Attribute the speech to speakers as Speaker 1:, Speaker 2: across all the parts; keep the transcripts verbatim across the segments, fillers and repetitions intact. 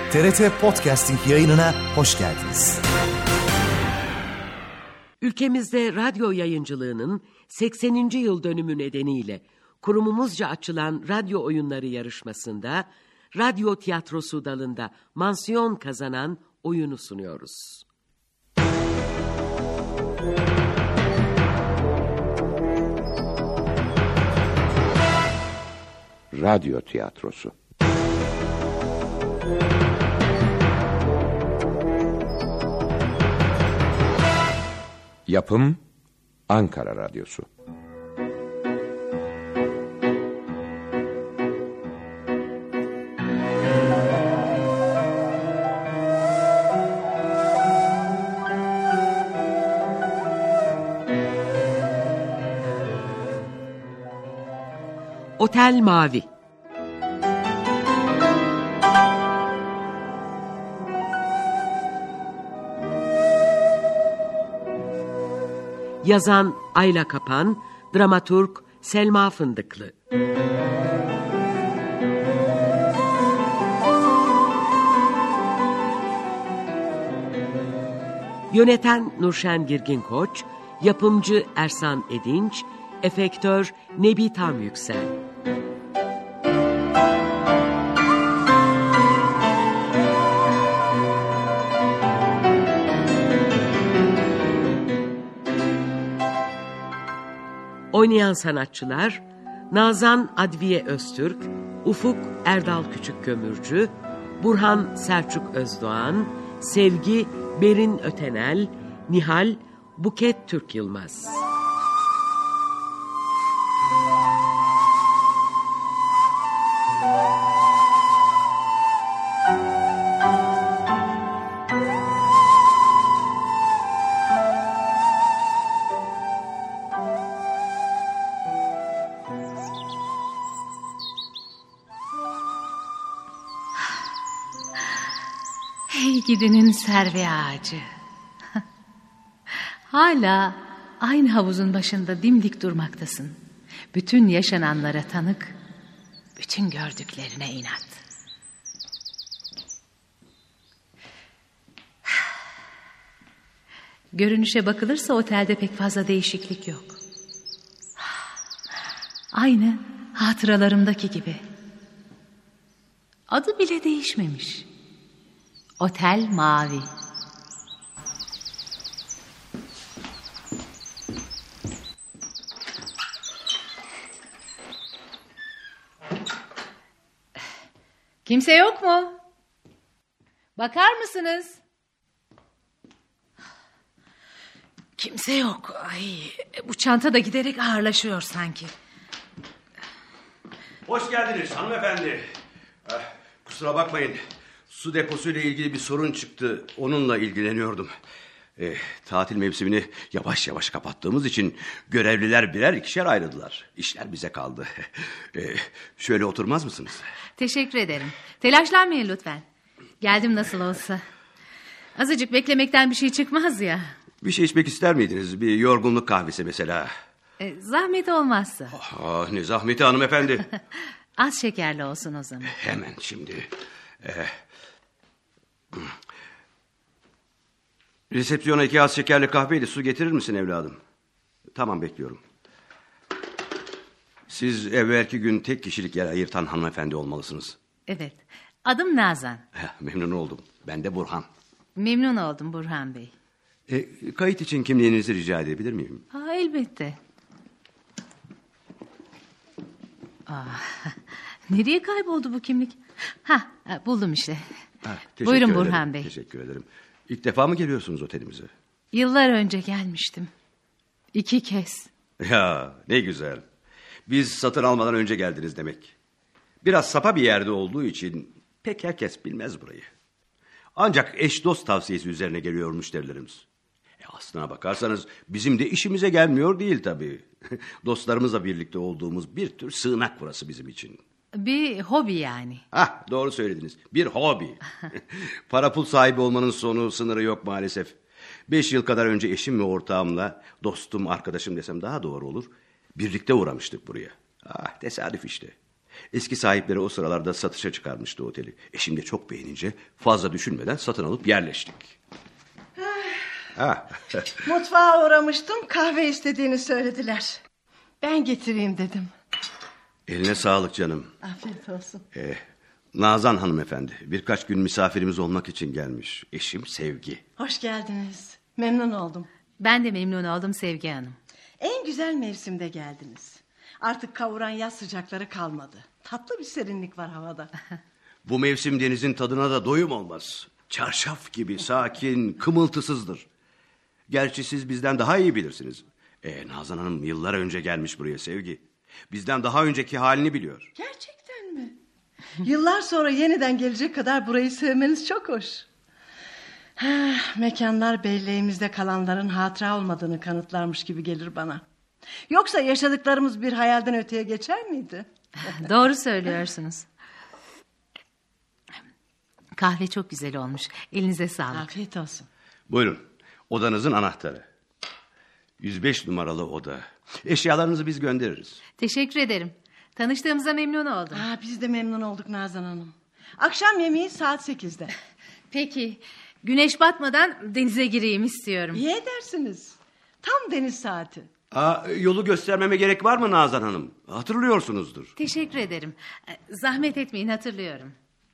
Speaker 1: T R T Podcasting yayınına hoş geldiniz.
Speaker 2: Ülkemizde radyo yayıncılığının sekseninci yıl dönümü nedeniyle kurumumuzca açılan radyo oyunları yarışmasında radyo tiyatrosu dalında mansiyon kazanan oyunu sunuyoruz.
Speaker 3: Radyo tiyatrosu. Yapım Ankara Radyosu.
Speaker 2: Otel Mavi. Yazan Ayla Kapan, dramaturg Selma Fındıklı. Yöneten Nurşen Girgin Koç, yapımcı Ersan Edinç, efektör Nebi Tam Yüksel. Oynayan sanatçılar: Nazan Adviye Öztürk, Ufuk Erdal Küçükkömürcü, Burhan Selçuk Özdoğan, Sevgi Berin Ötenel, Nihal Buket Türk Yılmaz.
Speaker 4: Hey gidenin serve ağacı. Hala aynı havuzun başında dimdik durmaktasın. Bütün yaşananlara tanık, bütün gördüklerine inat. Görünüşe bakılırsa otelde pek fazla değişiklik yok. Aynı hatıralarımdaki gibi. Adı bile değişmemiş. Otel Mavi. Kimse yok mu? Bakar mısınız? Kimse yok. Ay, bu çanta da giderek ağırlaşıyor sanki.
Speaker 5: Hoş geldiniz hanımefendi. Ah, kusura bakmayın. Su deposuyla ilgili bir sorun çıktı. Onunla ilgileniyordum. E, tatil mevsimini yavaş yavaş kapattığımız için görevliler birer ikişer ayrıldılar. İşler bize kaldı. E, şöyle oturmaz mısınız?
Speaker 4: Teşekkür ederim. Telaşlanmayın lütfen. Geldim nasıl olsa. Azıcık beklemekten bir şey çıkmaz ya.
Speaker 5: Bir şey içmek ister miydiniz? Bir yorgunluk kahvesi mesela.
Speaker 4: E, zahmet olmazsa.
Speaker 5: Ah, ne zahmeti hanımefendi.
Speaker 4: Az şekerli olsun o zaman.
Speaker 5: Hemen şimdi. E, Resepsiyona iki az şekerli kahveyle su getirir misin evladım? Tamam, bekliyorum. Siz evvelki gün tek kişilik yer ayırtan hanımefendi olmalısınız.
Speaker 4: Evet. Adım Nazan.
Speaker 5: Memnun oldum. Ben de Burhan.
Speaker 4: Memnun oldum Burhan Bey.
Speaker 5: E, kayıt için kimliğinizi rica edebilir miyim?
Speaker 4: Aa, elbette. Aa, nereye kayboldu bu kimlik? Ha, buldum işte.
Speaker 5: Ha,
Speaker 4: buyurun
Speaker 5: ederim.
Speaker 4: Burhan Bey.
Speaker 5: Teşekkür ederim. İlk defa mı geliyorsunuz otelimize?
Speaker 4: Yıllar önce gelmiştim. İki kez.
Speaker 5: Ya ne güzel. Biz satın almadan önce geldiniz demek. Biraz sapa bir yerde olduğu için pek herkes bilmez burayı. Ancak eş dost tavsiyesi üzerine geliyor müşterilerimiz. E aslına bakarsanız bizim de işimize gelmiyor değil tabii. Dostlarımızla birlikte olduğumuz bir tür sığınak burası bizim için.
Speaker 4: Bir hobi yani.
Speaker 5: Hah, doğru söylediniz. Bir hobi. Para pul sahibi olmanın sonu sınırı yok maalesef. Beş yıl kadar önce eşim ve ortağımla, dostum, arkadaşım desem daha doğru olur, birlikte uğramıştık buraya. Ah, tesadüf işte. Eski sahipleri o sıralarda satışa çıkarmıştı oteli. E şimdi çok beğenince fazla düşünmeden satın alıp yerleştik. Ha.
Speaker 6: Mutfağa uğramıştım, kahve istediğini söylediler. Ben getireyim dedim.
Speaker 5: Eline sağlık canım.
Speaker 6: Afiyet olsun.
Speaker 5: Ee, Nazan hanımefendi birkaç gün misafirimiz olmak için gelmiş. Eşim Sevgi.
Speaker 6: Hoş geldiniz. Memnun oldum.
Speaker 4: Ben de memnun oldum Sevgi Hanım.
Speaker 6: En güzel mevsimde geldiniz. Artık kavuran yaz sıcakları kalmadı. Tatlı bir serinlik var havada.
Speaker 5: Bu mevsim denizin tadına da doyum olmaz. Çarşaf gibi sakin, kımıltısızdır. Gerçi siz bizden daha iyi bilirsiniz. Ee, Nazan Hanım yıllar önce gelmiş buraya Sevgi. Bizden daha önceki halini biliyor.
Speaker 6: Gerçekten mi? Yıllar sonra yeniden gelecek kadar burayı sevmeniz çok hoş. Ha, mekanlar belleğimizde kalanların hatıra olmadığını kanıtlarmış gibi gelir bana. Yoksa yaşadıklarımız bir hayalden öteye geçer miydi?
Speaker 4: Doğru söylüyorsunuz. Kahve çok güzel olmuş. Elinize sağlık.
Speaker 6: Afiyet olsun.
Speaker 5: Buyurun. Odanızın anahtarı. yüz beş numaralı oda. Eşyalarınızı biz göndeririz.
Speaker 4: Teşekkür ederim. Tanıştığımıza memnun oldum.
Speaker 6: Aa, biz de memnun olduk Nazan Hanım. Akşam yemeği saat sekizde.
Speaker 4: Peki. Güneş batmadan denize gireyim istiyorum.
Speaker 6: İyi edersiniz. Tam deniz saati.
Speaker 5: Aa, yolu göstermeme gerek var mı Nazan Hanım? Hatırlıyorsunuzdur.
Speaker 4: Teşekkür ederim. Zahmet etmeyin, hatırlıyorum.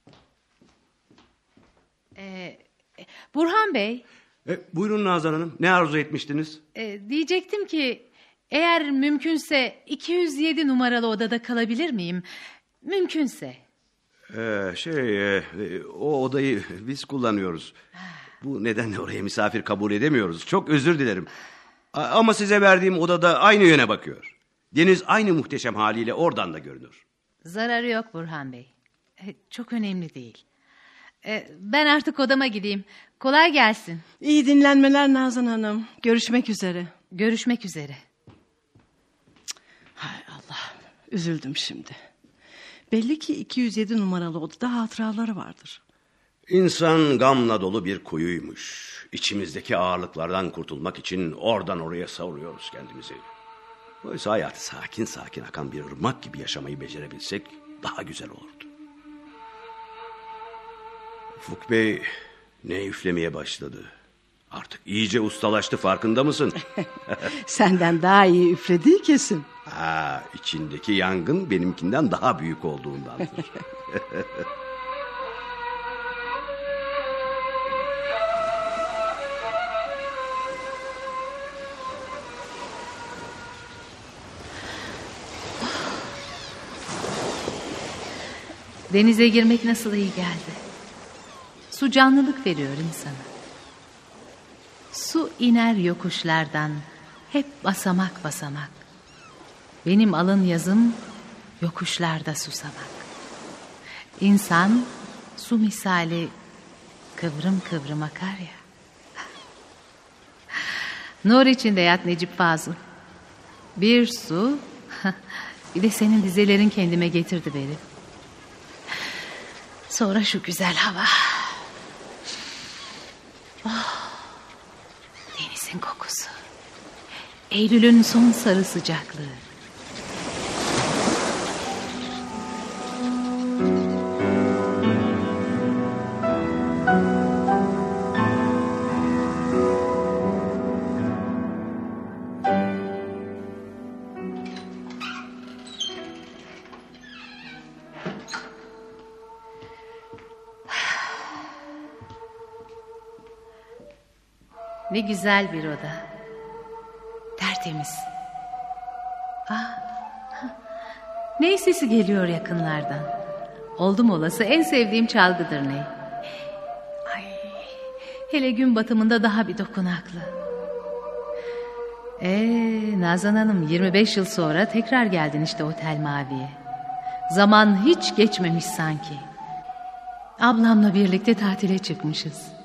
Speaker 4: Ee, Burhan Bey.
Speaker 5: E, buyurun Nazan Hanım. Ne arzu etmiştiniz?
Speaker 4: E, diyecektim ki eğer mümkünse iki yüz yedi numaralı odada kalabilir miyim? Mümkünse.
Speaker 5: Ee, şey, e, o odayı biz kullanıyoruz. Bu nedenle oraya misafir kabul edemiyoruz. Çok özür dilerim. A- ama size verdiğim odada aynı yöne bakıyor. Deniz aynı muhteşem haliyle oradan da görünür.
Speaker 4: Zararı yok Burhan Bey. E, çok önemli değil. E, ben artık odama gideyim. Kolay gelsin.
Speaker 6: İyi dinlenmeler Nazan Hanım. Görüşmek üzere.
Speaker 4: Görüşmek üzere.
Speaker 6: Hay Allah. Üzüldüm şimdi. Belli ki iki yüz yedi numaralı odada hatıraları vardır.
Speaker 5: İnsan gamla dolu bir kuyuymuş. İçimizdeki ağırlıklardan kurtulmak için oradan oraya savuruyoruz kendimizi. Oysa hayatı sakin sakin akan bir ırmak gibi yaşamayı becerebilsek daha güzel olurdu. Ufuk Bey ne üflemeye başladı. Artık iyice ustalaştı, farkında mısın?
Speaker 6: Senden daha iyi üflediği kesin.
Speaker 5: Ha, içindeki yangın benimkinden daha büyük olduğundandır.
Speaker 4: Denize girmek nasıl iyi geldi. Su canlılık veriyor insana. Su iner yokuşlardan, hep basamak basamak. Benim alın yazım yokuşlarda susamak. İnsan su misali kıvrım kıvrım akar ya. Nur içinde yat Necip Fazıl. Bir su, bir de senin dizelerin kendime getirdi beni. Sonra şu güzel hava. Oh, denizin kokusu. Eylül'ün son sarı sıcaklığı. Ne güzel bir oda. Tertemiz. Ah, ney sesi geliyor yakınlardan. Oldum olası en sevdiğim çalgıdır ney. Ay, hele gün batımında daha bir dokunaklı. Ee, Nazan Hanım, yirmi beş yıl sonra tekrar geldin işte Otel Mavi'ye. Zaman hiç geçmemiş sanki. Ablamla birlikte tatile çıkmışız.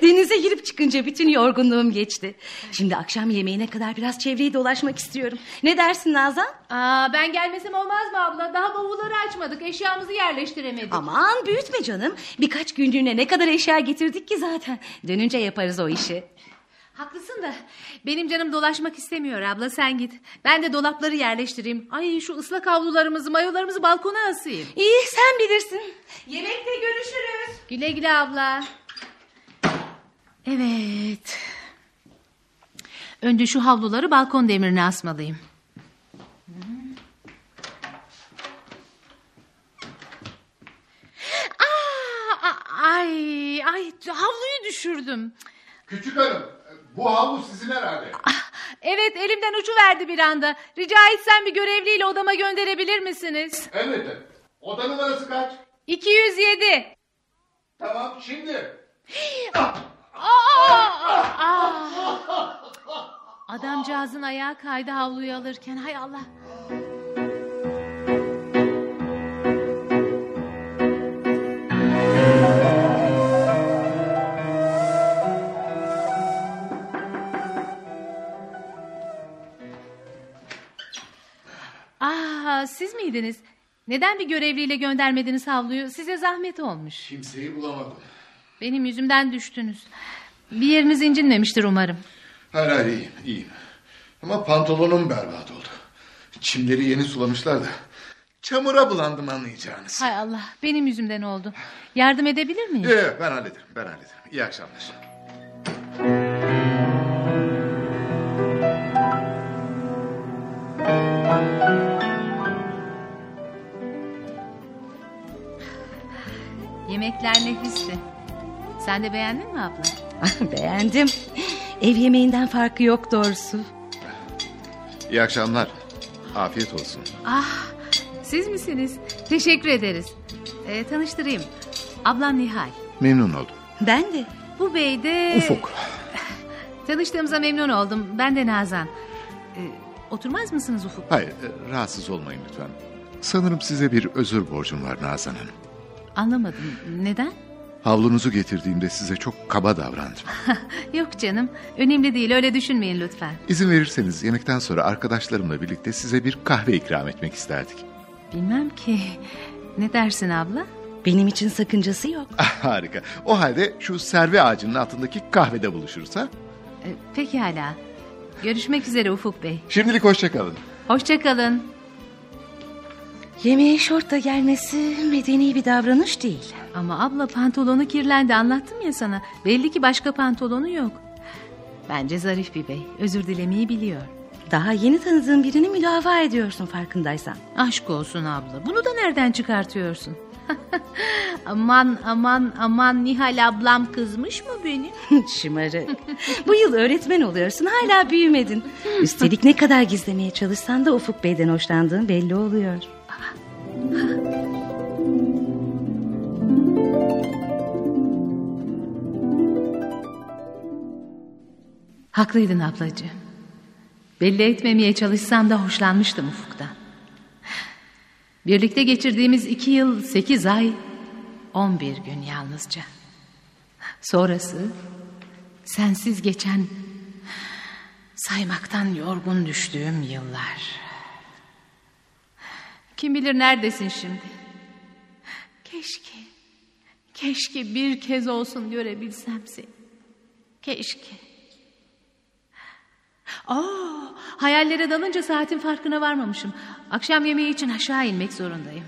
Speaker 7: Denize girip çıkınca bütün yorgunluğum geçti. Şimdi akşam yemeğine kadar biraz çevreyi dolaşmak istiyorum. Ne dersin Nazan?
Speaker 4: Aa, ben gelmesem olmaz mı abla? Daha bavulları açmadık, eşyamızı yerleştiremedik.
Speaker 7: Aman büyütme canım. Birkaç günlüğüne ne kadar eşya getirdik ki zaten. Dönünce yaparız o işi.
Speaker 4: Haklısın da benim canım dolaşmak istemiyor abla, sen git. Ben de dolapları yerleştireyim. Ay, şu ıslak havlularımızı, mayolarımızı balkona asayım.
Speaker 7: İyi, sen bilirsin. Yemekte görüşürüz.
Speaker 4: Güle güle abla. Evet. Önce şu havluları balkon demirine asmalıyım. Aa, ay, ay, havluyu düşürdüm.
Speaker 8: Küçük hanım, bu havlu sizin herhalde.
Speaker 4: Ah, evet, elimden uçuverdi bir anda. Rica etsem bir görevliyle odama gönderebilir misiniz?
Speaker 8: Elbette. Oda numarası kaç?
Speaker 4: iki yüz yedi.
Speaker 8: Tamam, şimdi.
Speaker 4: Aa, aa, aa. Adamcağızın ayağı kaydı havluyu alırken, hay Allah. Aa, siz miydiniz? Neden bir görevliyle göndermediniz havluyu? Size zahmet olmuş.
Speaker 8: Kimseyi bulamadım.
Speaker 4: Benim yüzümden düştünüz. Bir yeriniz incinmemiştir umarım.
Speaker 8: Hayır hayır, iyiyim iyiyim. Ama pantolonum berbat oldu. Çimleri yeni sulamışlar da çamura bulandım, anlayacağınız.
Speaker 4: Hay Allah, benim yüzümden oldu. Yardım edebilir miyim?
Speaker 8: Yok yok, ben hallederim ben hallederim. İyi akşamlar.
Speaker 4: Yemekler nefisti. Sen de beğendin mi abla?
Speaker 7: Beğendim. Ev yemeğinden farkı yok doğrusu.
Speaker 8: İyi akşamlar. Afiyet olsun.
Speaker 4: Ah, siz misiniz? Teşekkür ederiz. Ee, tanıştırayım. Ablam Nihal.
Speaker 8: Memnun oldum.
Speaker 7: Ben de.
Speaker 4: Bu bey de...
Speaker 8: Ufuk.
Speaker 4: Tanıştığımıza memnun oldum. Ben de Nazan. Ee, oturmaz mısınız Ufuk?
Speaker 8: Hayır, e, rahatsız olmayın lütfen. Sanırım size bir özür borcum var Nazan Hanım.
Speaker 4: Anlamadım. Neden?
Speaker 8: Havlunuzu getirdiğimde size çok kaba davrandım.
Speaker 4: Yok canım. Önemli değil. Öyle düşünmeyin lütfen.
Speaker 8: İzin verirseniz yemekten sonra arkadaşlarımla birlikte size bir kahve ikram etmek isterdik.
Speaker 4: Bilmem ki. Ne dersin abla?
Speaker 7: Benim için sakıncası yok.
Speaker 8: Ah, harika. O halde şu serve ağacının altındaki kahvede buluşuruz ha?
Speaker 4: Ee, pekala. Görüşmek üzere Ufuk Bey.
Speaker 8: Şimdilik hoşça kalın.
Speaker 4: Hoşça kalın.
Speaker 7: Yemeğe şortla gelmesi medeni bir davranış değil.
Speaker 4: Ama abla, pantolonu kirlendi, anlattım ya sana. Belli ki başka pantolonu yok. Bence zarif bir bey. Özür dilemeyi biliyor.
Speaker 7: Daha yeni tanıdığın birini müdafaa ediyorsun farkındaysan.
Speaker 4: Aşk olsun abla. Bunu da nereden çıkartıyorsun? Aman aman aman, Nihal ablam kızmış mı benim?
Speaker 7: Şımarık. Bu yıl öğretmen oluyorsun, hala büyümedin. Üstelik ne kadar gizlemeye çalışsan da Ufuk Bey'den hoşlandığın belli oluyor.
Speaker 4: Haklıydın ablacığım. Belli etmemeye çalışsam da hoşlanmıştım Ufuk'tan. Birlikte geçirdiğimiz iki yıl sekiz ay on bir gün yalnızca. Sonrası sensiz geçen, saymaktan yorgun düştüğüm yıllar. Kim bilir neredesin şimdi? Keşke, keşke bir kez olsun görebilsem seni. Keşke. Aa, hayallere dalınca saatin farkına varmamışım. Akşam yemeği için aşağı inmek zorundayım.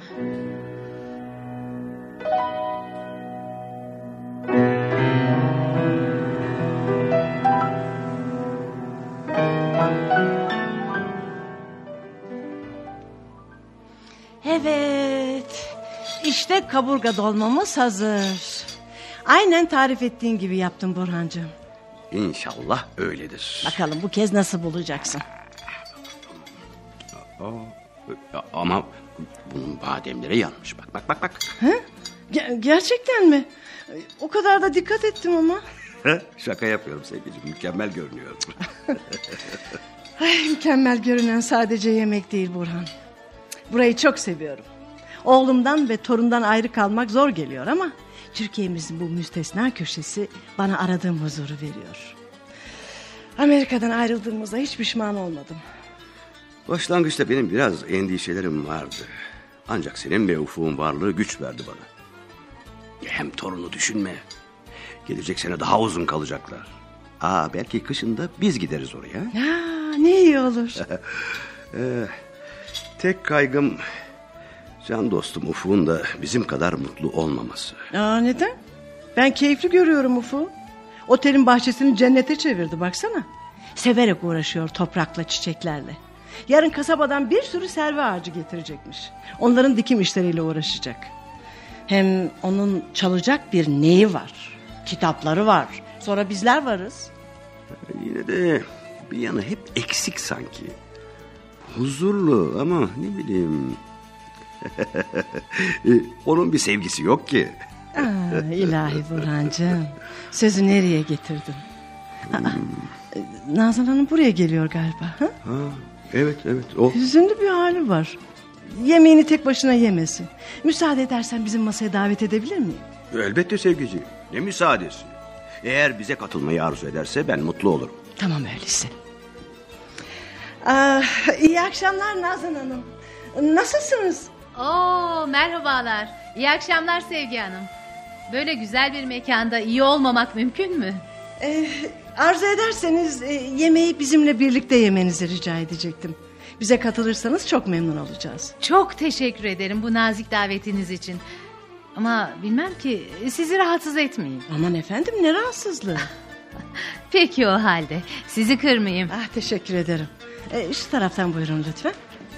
Speaker 6: Evet. İşte kaburga dolmamız hazır. Aynen tarif ettiğin gibi yaptım Burhancığım.
Speaker 5: İnşallah öyledir.
Speaker 6: Bakalım bu kez nasıl bulacaksın?
Speaker 5: Aa, ama bunun bademleri yanmış. Bak bak bak bak.
Speaker 6: He? Ger- gerçekten mi? O kadar da dikkat ettim ama.
Speaker 5: Şaka yapıyorum sevgilim. Mükemmel görünüyor.
Speaker 6: Ay, mükemmel görünen sadece yemek değil Burhan. Burayı çok seviyorum. Oğlumdan ve torundan ayrı kalmak zor geliyor ama Türkiye'mizin bu müstesna köşesi bana aradığım huzuru veriyor. Amerika'dan ayrıldığımızda hiç pişman olmadım.
Speaker 5: Başlangıçta benim biraz endişelerim vardı. Ancak senin ve Ufuk'un varlığı güç verdi bana. Hem torunu düşünme. Gelecek sene daha uzun kalacaklar. Aa, belki kışında biz gideriz oraya.
Speaker 6: Ya, ne iyi olur.
Speaker 5: ee, tek kaygım can dostum Ufuk'un da bizim kadar mutlu olmaması.
Speaker 6: Aa, neden? Ben keyifli görüyorum Ufuk'u. Otelin bahçesini cennete çevirdi baksana. Severek uğraşıyor toprakla, çiçeklerle. Yarın kasabadan bir sürü serve ağacı getirecekmiş. Onların dikim işleriyle uğraşacak. Hem onun çalacak bir neyi var? Kitapları var. Sonra bizler varız.
Speaker 5: Yine de bir yanı hep eksik sanki. Huzurlu ama ne bileyim. Onun bir sevgisi yok ki.
Speaker 6: Aa, ilahi Burhancığım. Sözü nereye getirdin? Aa, Nazan Hanım buraya geliyor galiba. Ha?
Speaker 5: Ha, evet evet o.
Speaker 6: Hüzünlü bir hali var. Yemeğini tek başına yemesin. Müsaade edersen bizim masaya davet edebilir miyim?
Speaker 5: Elbette sevgici. Ne müsaadesi. Eğer bize katılmayı arzu ederse ben mutlu olurum.
Speaker 6: Tamam öyleyse. Aa, iyi akşamlar Nazan Hanım. Nasılsınız?
Speaker 4: Oo, merhabalar. İyi akşamlar Sevgi Hanım. Böyle güzel bir mekanda iyi olmamak mümkün mü?
Speaker 6: Ee, arzu ederseniz e, yemeği bizimle birlikte yemenizi rica edecektim. Bize katılırsanız çok memnun olacağız.
Speaker 4: Çok teşekkür ederim bu nazik davetiniz için. Ama bilmem ki sizi rahatsız etmeyeyim.
Speaker 6: Aman efendim, ne rahatsızlığı.
Speaker 4: Peki o halde sizi kırmayayım.
Speaker 6: Ah, teşekkür ederim. Ee, şu taraftan buyurun lütfen.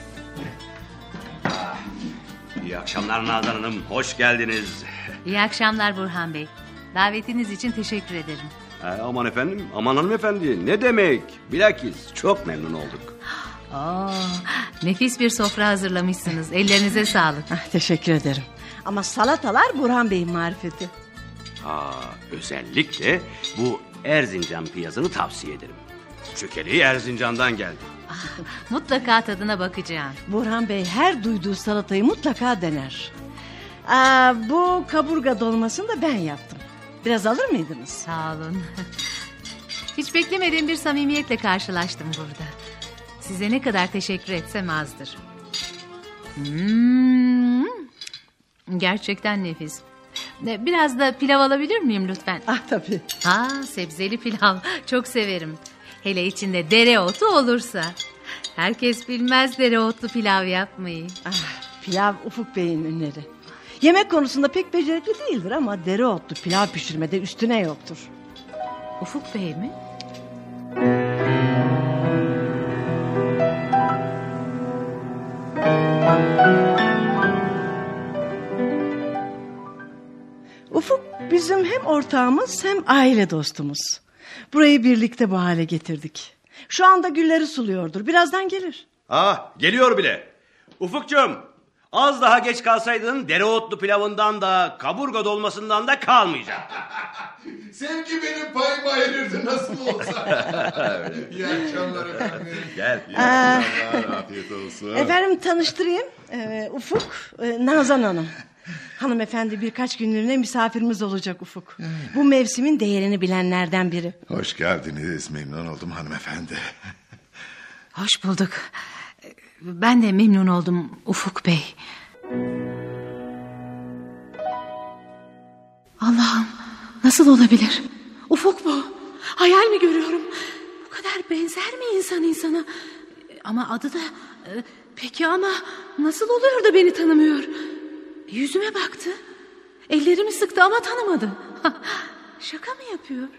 Speaker 5: İyi akşamlar Nazan Hanım. Hoş geldiniz.
Speaker 4: İyi akşamlar Burhan Bey. Davetiniz için teşekkür ederim.
Speaker 5: Ee, aman efendim, aman hanımefendi. Ne demek? Bilakis çok memnun olduk.
Speaker 4: Oo, nefis bir sofra hazırlamışsınız. Ellerinize sağlık.
Speaker 6: Ah, teşekkür ederim. Ama salatalar Burhan Bey'in marifeti.
Speaker 5: Aa, özellikle bu Erzincan piyazını tavsiye ederim. Çökeliği Erzincan'dan geldi.
Speaker 4: Ah, mutlaka tadına bakacağım.
Speaker 6: Burhan Bey her duyduğu salatayı mutlaka dener. Aa, bu kaburga dolmasını da ben yaptım. Biraz alır mıydınız?
Speaker 4: Sağ olun. Hiç beklemediğim bir samimiyetle karşılaştım burada. Size ne kadar teşekkür etsem azdır. Hmm, gerçekten nefis. Biraz da pilav alabilir miyim lütfen?
Speaker 6: Ah, tabii.
Speaker 4: Aa, sebzeli pilav çok severim. Hele içinde dereotu olursa. Herkes bilmez dereotlu pilav yapmayı.
Speaker 6: Ah, pilav Ufuk Bey'in ünleri. Yemek konusunda pek becerikli değildir ama dereotlu pilav pişirmede üstüne yoktur.
Speaker 4: Ufuk Bey mi?
Speaker 6: Ufuk bizim hem ortağımız hem aile dostumuz. Burayı birlikte bu hale getirdik. Şu anda gülleri suluyordur. Birazdan gelir.
Speaker 5: Ah, geliyor bile. Ufukcuğum, az daha geç kalsaydın dereotlu pilavından da kaburga dolmasından da kalmayacak.
Speaker 8: Sevgi benim payıma ayırırdı nasıl olsa. İyi akşamlar efendim.
Speaker 5: Gel.
Speaker 8: İyi akşamlar, afiyet olsun.
Speaker 6: Efendim tanıştırayım. Ee, Ufuk, e, Nazan Hanım. Hanımefendi birkaç günlüğüne misafirimiz olacak Ufuk. Bu mevsimin değerini bilenlerden biri.
Speaker 8: Hoş geldiniz, memnun oldum hanımefendi.
Speaker 4: Hoş bulduk. Ben de memnun oldum Ufuk Bey. Allah'ım, nasıl olabilir? Ufuk bu. Hayal mi görüyorum? Bu kadar benzer mi insan insana? Ama adı da... Peki ama nasıl oluyor da beni tanımıyor? Yüzüme baktı. Ellerimi sıktı ama tanımadı. Şaka mı yapıyor?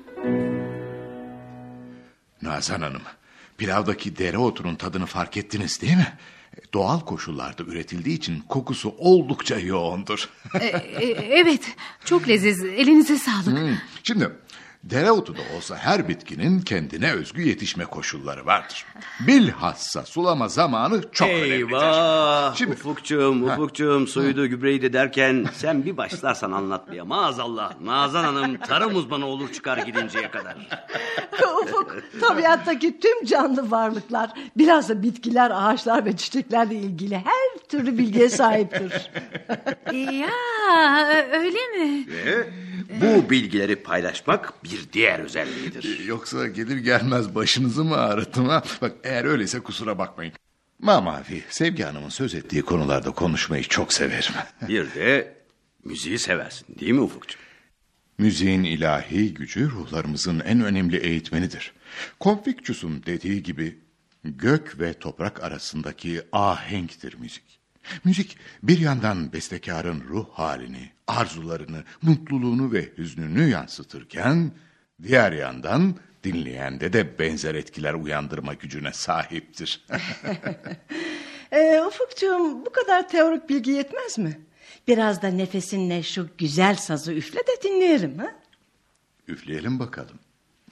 Speaker 8: Nazan Hanım, pilavdaki dereotunun tadını fark ettiniz değil mi? Doğal koşullarda üretildiği için kokusu oldukça yoğundur.
Speaker 4: e, e, evet, çok leziz. Elinize sağlık.
Speaker 8: Hmm, şimdi dereotu da olsa her bitkinin kendine özgü yetişme koşulları vardır. Bilhassa sulama zamanı çok önemlidir.
Speaker 5: Eyvah.
Speaker 8: Şimdi-
Speaker 5: Ufukcuğum, Ufukcuğum suydu gübreyi de derken sen bir başlarsan anlatmaya maazallah. Nazan Hanım tarım uzmanı olur çıkar gidinceye kadar.
Speaker 6: Ufuk, tabiattaki tüm canlı varlıklar, biraz da bitkiler, ağaçlar ve çiçeklerle ilgili her türlü bilgiye sahiptir.
Speaker 4: Ya öyle mi?
Speaker 5: Ve bu bilgileri paylaşmak bir diğer özelliğidir.
Speaker 8: Yoksa gelir gelmez başınızı mı ağrıttım ha? Bak eğer öyleyse kusura bakmayın. Mamafi, Sevgi Hanım'ın söz ettiği konularda konuşmayı çok severim.
Speaker 5: Bir de müziği seversin değil mi Ufukcuğum?
Speaker 8: Müziğin ilahi gücü ruhlarımızın en önemli eğitmenidir. Konfüçyüs'ün dediği gibi gök ve toprak arasındaki ahenktir müzik. Müzik bir yandan bestekarın ruh halini, arzularını, mutluluğunu ve hüznünü yansıtırken diğer yandan dinleyende de benzer etkiler uyandırma gücüne sahiptir.
Speaker 6: ee, Ufukcuğum, bu kadar teorik bilgi yetmez mi? Biraz da nefesinle şu güzel sazı üfle de dinleyelim. Ha?
Speaker 8: Üfleyelim bakalım.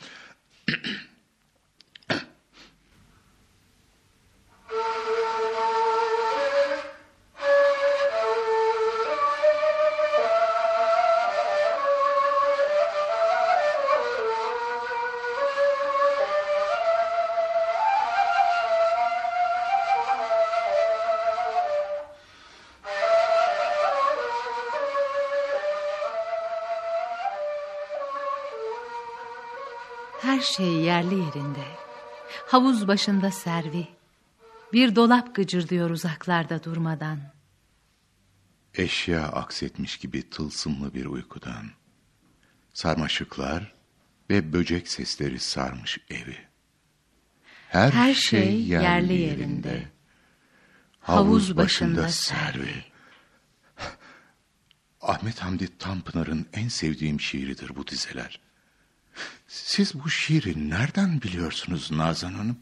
Speaker 4: Her şey yerli yerinde. Havuz başında servi. Bir dolap gıcırdıyor uzaklarda durmadan.
Speaker 8: Eşya aksetmiş gibi tılsımlı bir uykudan. Sarmaşıklar ve böcek sesleri sarmış evi. Her,
Speaker 4: Her
Speaker 8: şey,
Speaker 4: şey
Speaker 8: yerli,
Speaker 4: yerli
Speaker 8: yerinde.
Speaker 4: yerinde.
Speaker 8: Havuz başında servi. Ahmet Hamdi Tanpınar'ın en sevdiğim şiiridir bu dizeler. Siz bu şiiri nereden biliyorsunuz Nazan Hanım?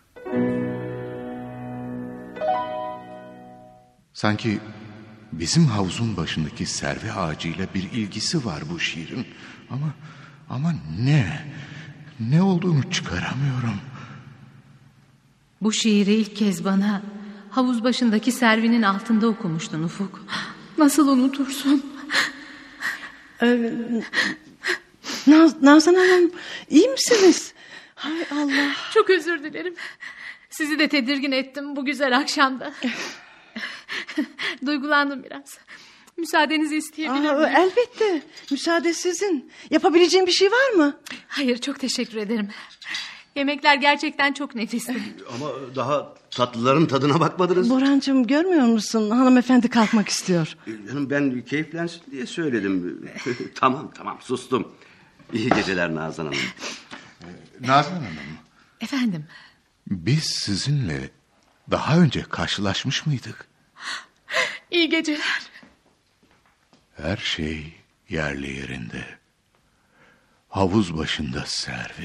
Speaker 8: Sanki bizim havuzun başındaki servi ağacıyla bir ilgisi var bu şiirin. Ama ama ne? Ne olduğunu çıkaramıyorum.
Speaker 4: Bu şiiri ilk kez bana havuz başındaki servinin altında okumuştun Ufuk. Nasıl unutursun?
Speaker 6: Ee, Naz, Nazan Hanım, iyi misiniz? Hay Allah.
Speaker 4: Çok özür dilerim. Sizi de tedirgin ettim bu güzel akşamda. Duygulandım biraz. Müsaadenizi isteyebilir miyim?
Speaker 6: Elbette. Müsaade sizin. Yapabileceğim bir şey var mı?
Speaker 4: Hayır, çok teşekkür ederim. Yemekler gerçekten çok nefisti.
Speaker 5: Ama daha tatlıların tadına bakmadınız.
Speaker 6: Borancığım, görmüyor musun? Hanımefendi kalkmak istiyor.
Speaker 5: Canım, ben keyiflensin diye söyledim. Tamam tamam, sustum. İyi geceler Nazan Hanım.
Speaker 8: Nazan Hanım.
Speaker 4: Efendim?
Speaker 8: Biz sizinle daha önce karşılaşmış mıydık?
Speaker 4: İyi geceler.
Speaker 8: Her şey yerli yerinde. Havuz başında servi.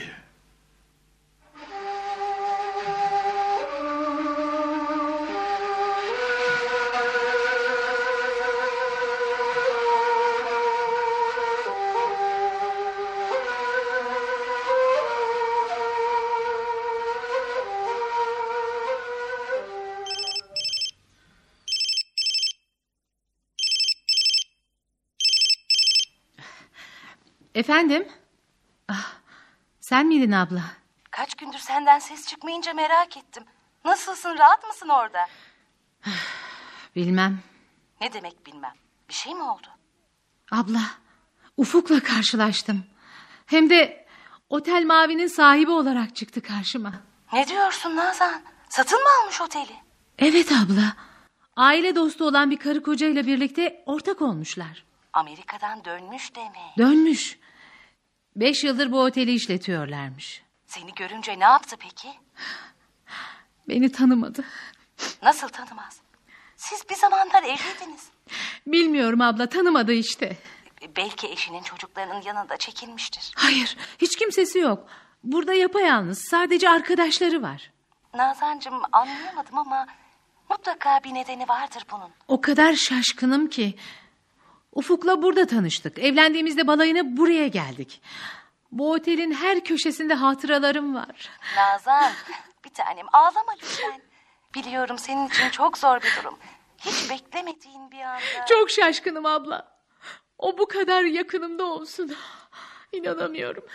Speaker 4: Efendim? Ah, sen miydin abla?
Speaker 7: Kaç gündür senden ses çıkmayınca merak ettim. Nasılsın, rahat mısın orada?
Speaker 4: Bilmem.
Speaker 7: Ne demek bilmem? Bir şey mi oldu?
Speaker 4: Abla, Ufuk'la karşılaştım. Hem de Otel Mavi'nin sahibi olarak çıktı karşıma.
Speaker 7: Ne diyorsun Nazan? Satın mı almış oteli?
Speaker 4: Evet abla. Aile dostu olan bir karı kocayla birlikte ortak olmuşlar.
Speaker 7: Amerika'dan dönmüş demek.
Speaker 4: Dönmüş. Beş yıldır bu oteli işletiyorlarmış.
Speaker 7: Seni görünce ne yaptı peki?
Speaker 4: Beni tanımadı.
Speaker 7: Nasıl tanımaz? Siz bir zamanlar evliydiniz.
Speaker 4: Bilmiyorum abla, tanımadı işte.
Speaker 7: Belki eşinin çocuklarının yanında çekilmiştir.
Speaker 4: Hayır, hiç kimsesi yok. Burada yapayalnız, sadece arkadaşları var.
Speaker 7: Nazancığım, anlayamadım ama mutlaka bir nedeni vardır bunun.
Speaker 4: O kadar şaşkınım ki. Ufuk'la burada tanıştık. Evlendiğimizde balayına buraya geldik. Bu otelin her köşesinde hatıralarım var.
Speaker 7: Nazan, bir tanem, ağlama lütfen. Biliyorum senin için çok zor bir durum. Hiç beklemediğin bir anda.
Speaker 4: Çok şaşkınım abla. O bu kadar yakınımda olsun. İnanamıyorum.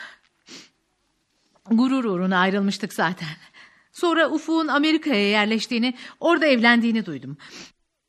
Speaker 4: Gurur uğruna ayrılmıştık zaten. Sonra Ufuk'un Amerika'ya yerleştiğini, orada evlendiğini duydum.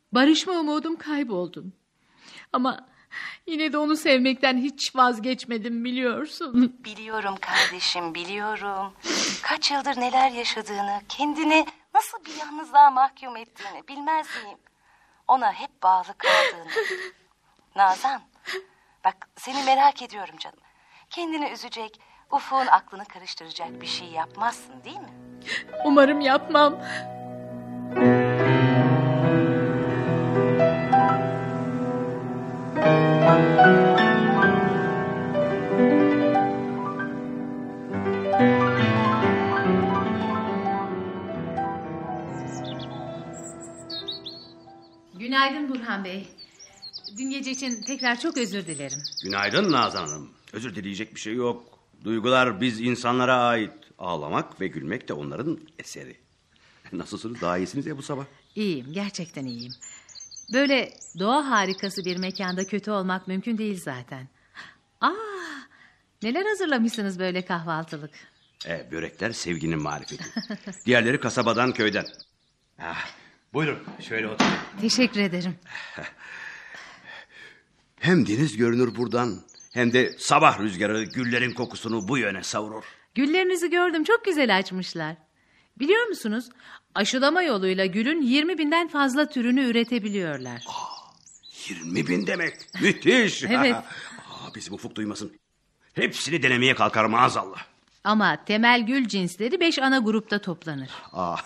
Speaker 4: Barışma umudum kayboldu. Ama yine de onu sevmekten hiç vazgeçmedim, biliyorsun.
Speaker 7: Biliyorum kardeşim, biliyorum. Kaç yıldır neler yaşadığını, kendini nasıl bir yalnızlığa mahkum ettiğini bilmez miyim? Ona hep bağlı kaldığını. Nazan, bak seni merak ediyorum canım. Kendini üzecek, Ufuk'un aklını karıştıracak bir şey yapmazsın değil mi?
Speaker 4: Umarım yapmam. Günaydın Burhan Bey. Dün gece için tekrar çok özür dilerim.
Speaker 5: Günaydın Nazan Hanım. Özür dileyecek bir şey yok. Duygular biz insanlara ait. Ağlamak ve gülmek de onların eseri. Nasılsınız? Daha iyisiniz ya bu sabah?
Speaker 4: İyiyim, gerçekten iyiyim. Böyle doğa harikası bir mekanda kötü olmak mümkün değil zaten. Aa, neler hazırlamışsınız böyle kahvaltılık?
Speaker 5: E, börekler sevginin marifeti. Diğerleri kasabadan, köyden. Ah, buyurun şöyle oturun.
Speaker 4: Teşekkür ederim.
Speaker 5: Hem deniz görünür buradan, hem de sabah rüzgarı güllerin kokusunu bu yöne savurur.
Speaker 4: Güllerinizi gördüm, çok güzel açmışlar. Biliyor musunuz, aşılama yoluyla gülün yirmi binden fazla türünü üretebiliyorlar.
Speaker 5: Aa, yirmi bin demek, müthiş.
Speaker 4: Evet.
Speaker 5: Aa, bizim Ufuk duymasın. Hepsini denemeye kalkar maazallah.
Speaker 4: Ama temel gül cinsleri beş ana grupta toplanır.
Speaker 5: Aa,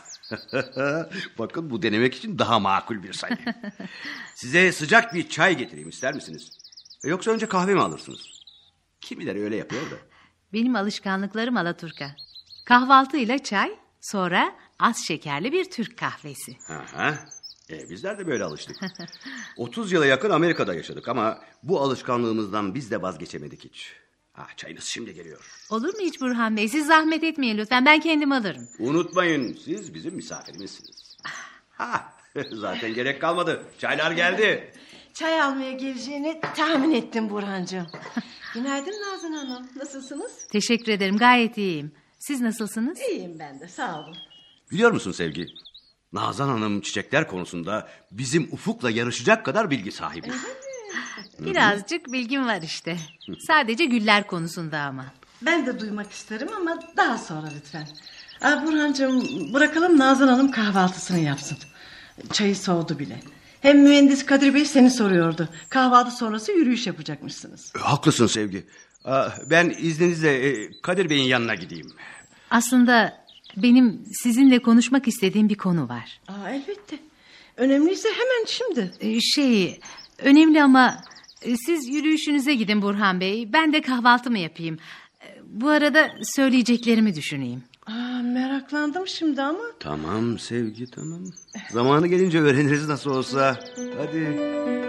Speaker 5: bakın bu denemek için daha makul bir sayı. Size sıcak bir çay getireyim, ister misiniz? Yoksa önce kahve mi alırsınız? Kimileri öyle yapıyor da.
Speaker 4: Benim alışkanlıklarım alaturka. Kahvaltıyla çay, sonra az şekerli bir Türk kahvesi.
Speaker 5: Aha. E, bizler de böyle alıştık. otuz yıla yakın Amerika'da yaşadık ama bu alışkanlığımızdan biz de vazgeçemedik hiç. Ha, çayınız şimdi geliyor.
Speaker 4: Olur mu hiç Burhan Bey? Siz zahmet etmeyin lütfen, ben kendim alırım.
Speaker 5: Unutmayın, siz bizim misafirimizsiniz. Ha, zaten gerek kalmadı. Çaylar geldi.
Speaker 6: Çay almaya geleceğini tahmin ettim Burhancığım. Günaydın Nazan Hanım. Nasılsınız?
Speaker 4: Teşekkür ederim, gayet iyiyim. Siz nasılsınız?
Speaker 6: İyiyim ben de, sağ olun.
Speaker 5: Biliyor musun Sevgi? Nazan Hanım çiçekler konusunda bizim Ufuk'la yarışacak kadar bilgi sahibi.
Speaker 4: Birazcık bilgim var işte. Sadece güller konusunda ama.
Speaker 6: Ben de duymak isterim ama daha sonra lütfen. Aa, Burhancığım, bırakalım Nazan Hanım kahvaltısını yapsın. Çayı soğudu bile. Hem mühendis Kadir Bey seni soruyordu. Kahvaltı sonrası yürüyüş yapacakmışsınız.
Speaker 5: E, haklısın Sevgi. Aa, ben izninizle e, Kadir Bey'in yanına gideyim.
Speaker 4: Aslında benim sizinle konuşmak istediğim bir konu var.
Speaker 6: Aa, elbette. Önemliyse hemen şimdi.
Speaker 4: Ee, Şey, önemli ama e, siz yürüyüşünüze gidin Burhan Bey. Ben de kahvaltımı yapayım. E, Bu arada söyleyeceklerimi düşüneyim.
Speaker 6: Aa, meraklandım şimdi ama.
Speaker 5: Tamam Sevgi, tamam. Zamanı gelince öğreniriz nasıl olsa. Hadi.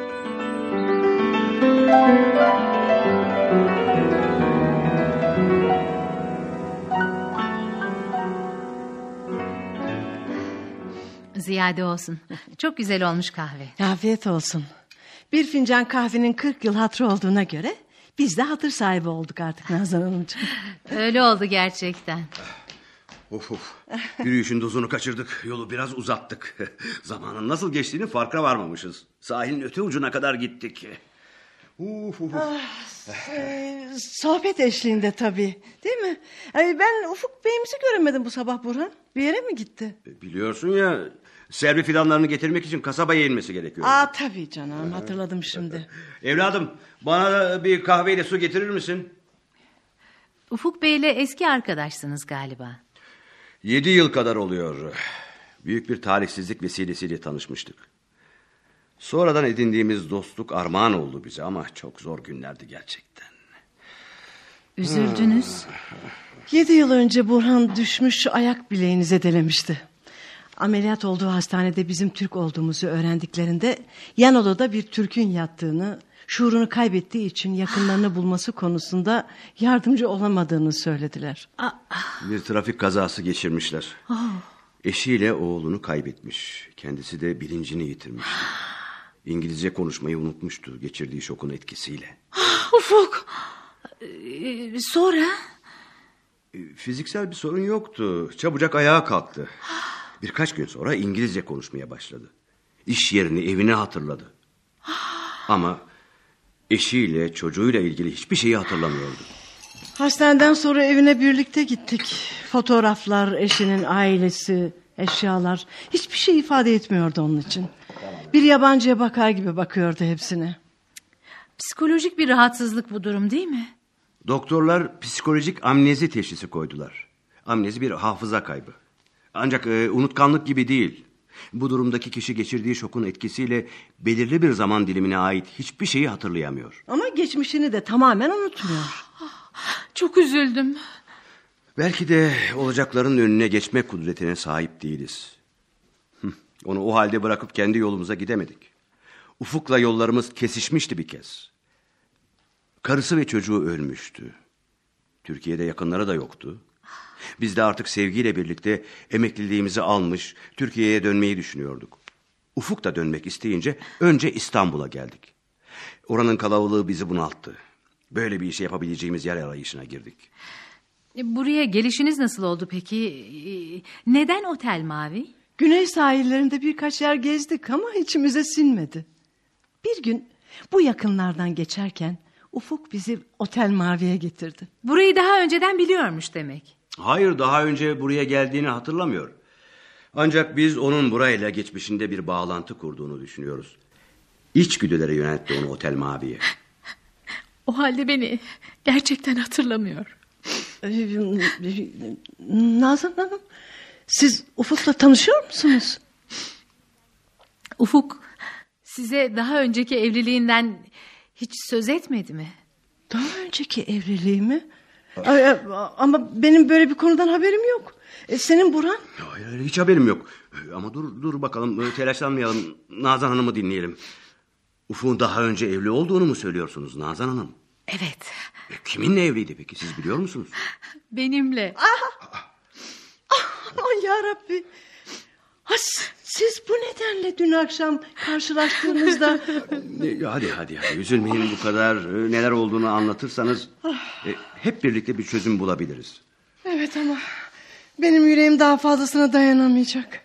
Speaker 4: Ziyade olsun. Çok güzel olmuş kahve.
Speaker 6: Afiyet olsun. Bir fincan kahvenin kırk yıl hatırı olduğuna göre biz de hatır sahibi olduk artık Nazan Hanımcığım.
Speaker 4: Öyle oldu gerçekten.
Speaker 5: Of of. Yürüyüşün dozunu kaçırdık. Yolu biraz uzattık. Zamanın nasıl geçtiğini farkına varmamışız. Sahilin öte ucuna kadar gittik. Uf, uf.
Speaker 6: Ah, e, sohbet eşliğinde tabii, değil mi? Ay, ben Ufuk Bey'imizi göremedim bu sabah Burhan. Bir yere mi gitti?
Speaker 5: Biliyorsun ya, servi fidanlarını getirmek için kasabaya inmesi gerekiyor.
Speaker 6: Aa, tabii canım, hatırladım şimdi.
Speaker 5: Evladım, bana da bir kahveyle su getirir misin?
Speaker 4: Ufuk Bey'le eski arkadaşsınız galiba.
Speaker 5: Yedi yıl kadar oluyor. Büyük bir talihsizlik vesilesiyle tanışmıştık. Sonradan edindiğimiz dostluk armağan oldu bize ama çok zor günlerdi gerçekten.
Speaker 4: Üzüldünüz.
Speaker 6: Yedi yıl önce Burhan düşmüş, ayak bileğini zedelemişti. Ameliyat olduğu hastanede bizim Türk olduğumuzu öğrendiklerinde yan odada bir Türk'ün yattığını, şuurunu kaybettiği için yakınlarını bulması konusunda yardımcı olamadığını söylediler.
Speaker 5: Bir trafik kazası geçirmişler. Eşiyle oğlunu kaybetmiş. Kendisi de bilincini yitirmişti. İngilizce konuşmayı unutmuştu geçirdiği şokun etkisiyle.
Speaker 4: Ufuk. Ee, sonra?
Speaker 5: Fiziksel bir sorun yoktu. Çabucak ayağa kalktı. Birkaç gün sonra İngilizce konuşmaya başladı. İş yerini, evini hatırladı. Ama eşiyle, çocuğuyla ilgili hiçbir şeyi hatırlamıyordu.
Speaker 6: Hastaneden sonra evine birlikte gittik. Fotoğraflar, eşinin ailesi, eşyalar hiçbir şey ifade etmiyordu onun için. Bir yabancıya bakar gibi bakıyordu hepsine.
Speaker 4: Psikolojik bir rahatsızlık bu durum, değil mi?
Speaker 5: Doktorlar psikolojik amnezi teşhisi koydular. Amnezi bir hafıza kaybı. Ancak e, unutkanlık gibi değil. Bu durumdaki kişi geçirdiği şokun etkisiyle belirli bir zaman dilimine ait hiçbir şeyi hatırlayamıyor.
Speaker 6: Ama geçmişini de tamamen unutmuyor.
Speaker 4: Çok üzüldüm.
Speaker 5: Belki de olacakların önüne geçme kudretine sahip değiliz. Onu o halde bırakıp kendi yolumuza gidemedik. Ufuk'la yollarımız kesişmişti bir kez. Karısı ve çocuğu ölmüştü. Türkiye'de yakınları da yoktu. Biz de artık sevgiyle birlikte emekliliğimizi almış, Türkiye'ye dönmeyi düşünüyorduk. Ufuk da dönmek isteyince önce İstanbul'a geldik. Oranın kalabalığı bizi bunalttı. Böyle bir işe yapabileceğimiz yer arayışına girdik.
Speaker 4: Buraya gelişiniz nasıl oldu peki? Neden Otel Mavi?
Speaker 6: Güney sahillerinde birkaç yer gezdik ama içimize sinmedi. Bir gün bu yakınlardan geçerken Ufuk bizi Otel Mavi'ye getirdi.
Speaker 4: Burayı daha önceden biliyormuş demek.
Speaker 5: Hayır, daha önce buraya geldiğini hatırlamıyor. Ancak biz onun burayla geçmişinde bir bağlantı kurduğunu düşünüyoruz. İçgüdülere yöneltti onu Otel Mavi'ye.
Speaker 4: O halde beni gerçekten hatırlamıyor.
Speaker 6: Nazan Hanım, siz Ufuk'la tanışıyor musunuz?
Speaker 4: Ufuk size daha önceki evliliğinden hiç söz etmedi mi?
Speaker 6: Daha önceki evliliği mi? Ama benim böyle bir konudan haberim yok. E, senin Burhan?
Speaker 5: Hayır, hiç haberim yok. Ama dur dur bakalım, telaşlanmayalım. Nazan Hanım'ı dinleyelim. Ufuk'un daha önce evli olduğunu mu söylüyorsunuz Nazan Hanım?
Speaker 4: Evet.
Speaker 5: E, kiminle evliydi peki, siz biliyor musunuz?
Speaker 4: Benimle.
Speaker 6: Ah, ah, aman yarabbi. Ha, siz bu nedenle dün akşam karşılaştığımızda...
Speaker 5: hadi hadi hadi üzülmeyin bu kadar. Neler olduğunu anlatırsanız e, hep birlikte bir çözüm bulabiliriz.
Speaker 6: Evet ama benim yüreğim daha fazlasına dayanamayacak.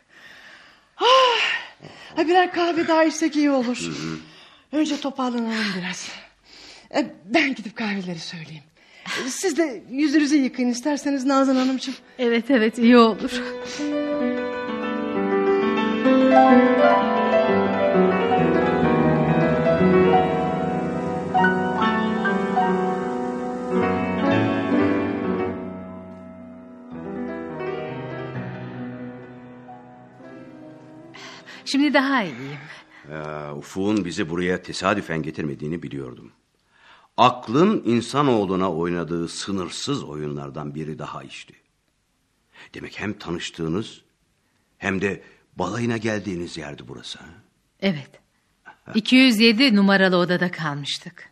Speaker 6: Ah, birer kahve daha içsek iyi olur. Hı hı. Önce toparlanalım biraz. Ben gidip kahveleri söyleyeyim. Siz de yüzünüzü yıkayın isterseniz Nazan Hanımcığım.
Speaker 4: Evet evet, iyi olur. Şimdi daha iyiyim.
Speaker 5: Ya, Ufuk'un bizi buraya tesadüfen getirmediğini biliyordum. Aklın insanoğluna oynadığı sınırsız oyunlardan biri daha işte. Demek hem tanıştığınız hem de balayına geldiğiniz yerdi burası. Ha?
Speaker 4: Evet. iki yüz yedi numaralı odada kalmıştık.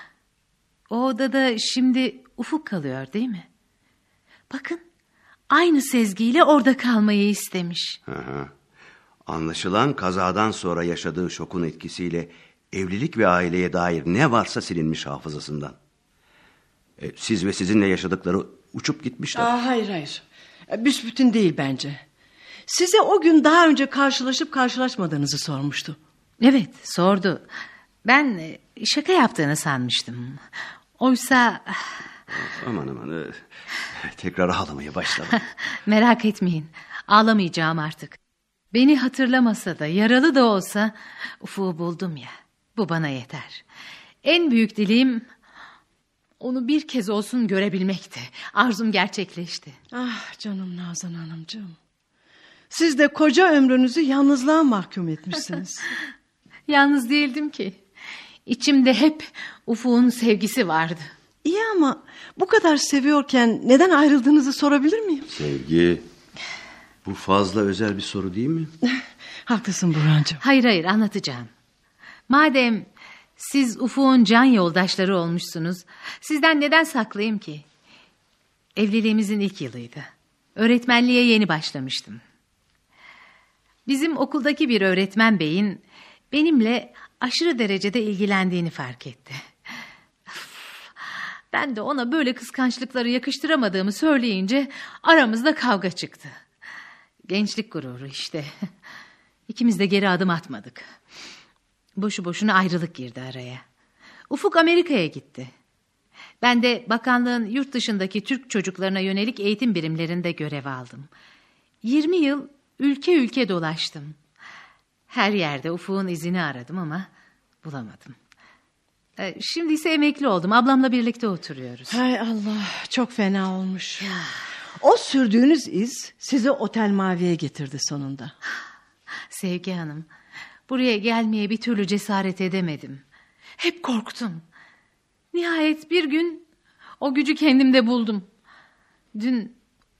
Speaker 4: O odada şimdi Ufuk kalıyor değil mi? Bakın, aynı sezgiyle orada kalmayı istemiş.
Speaker 5: Hı hı. Anlaşılan kazadan sonra yaşadığı şokun etkisiyle evlilik ve aileye dair ne varsa silinmiş hafızasından. E, siz ve sizinle yaşadıkları uçup gitmişler.
Speaker 6: Aa, hayır hayır. Büsbütün değil bence. Size o gün daha önce karşılaşıp karşılaşmadığınızı sormuştu.
Speaker 4: Evet, sordu. Ben şaka yaptığını sanmıştım. Oysa...
Speaker 5: Aman aman. E, tekrar ağlamaya başladım.
Speaker 4: Merak etmeyin. Ağlamayacağım artık. Beni hatırlamasa da, yaralı da olsa Ufuk'u buldum ya. Bu bana yeter. En büyük dileğim onu bir kez olsun görebilmekti. Arzum gerçekleşti.
Speaker 6: Ah canım Nazan Hanımcığım. Siz de koca ömrünüzü yalnızlığa mahkum etmişsiniz.
Speaker 4: Yalnız değildim ki. İçimde hep Ufuk'un sevgisi vardı.
Speaker 6: İyi ama bu kadar seviyorken neden ayrıldığınızı sorabilir miyim?
Speaker 5: Sevgi, bu fazla özel bir soru değil mi?
Speaker 6: Haklısın Burhan'cığım.
Speaker 4: Hayır hayır, anlatacağım. Madem siz Ufuk'un can yoldaşları olmuşsunuz, sizden neden saklayayım ki? Evliliğimizin ilk yılıydı. Öğretmenliğe yeni başlamıştım. Bizim okuldaki bir öğretmen beyin benimle aşırı derecede ilgilendiğini fark etti. Ben de ona böyle kıskançlıkları yakıştıramadığımı söyleyince aramızda kavga çıktı. Gençlik gururu işte. İkimiz de geri adım atmadık. Boşu boşuna ayrılık girdi araya. Ufuk Amerika'ya gitti. Ben de bakanlığın yurt dışındaki Türk çocuklarına yönelik eğitim birimlerinde görev aldım. Yirmi yıl ülke ülke dolaştım. Her yerde Ufuk'un izini aradım ama bulamadım. Şimdi ise emekli oldum. Ablamla birlikte oturuyoruz.
Speaker 6: Hay Allah, çok fena olmuş. O sürdüğünüz iz sizi Otel Mavi'ye getirdi sonunda.
Speaker 4: Sevgi Hanım, buraya gelmeye bir türlü cesaret edemedim. Hep korktum. Nihayet bir gün o gücü kendimde buldum. Dün